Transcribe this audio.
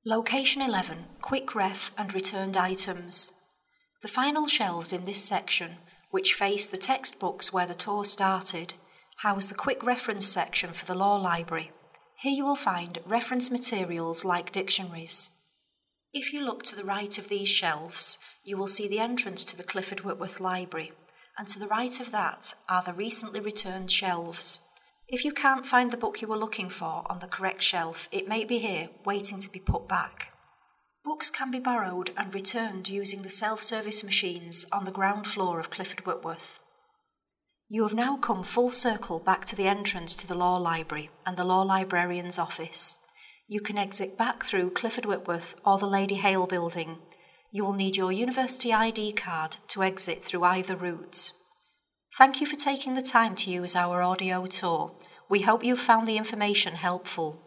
Location 11. Quick Ref and returned items. The final shelves in this section, which face the textbooks where the tour started, house the quick reference section for the law library. Here you will find reference materials like dictionaries. If you look to the right of these shelves, you will see the entrance to the Clifford Whitworth Library, and to the right of that are the recently returned shelves. If you can't find the book you were looking for on the correct shelf, it may be here, waiting to be put back. Books can be borrowed and returned using the self-service machines on the ground floor of Clifford Whitworth. You have now come full circle back to the entrance to the Law Library and the Law Librarian's office. You can exit back through Clifford Whitworth or the Lady Hale building. You will need your university ID card to exit through either route. Thank you for taking the time to use our audio tour. We hope you found the information helpful.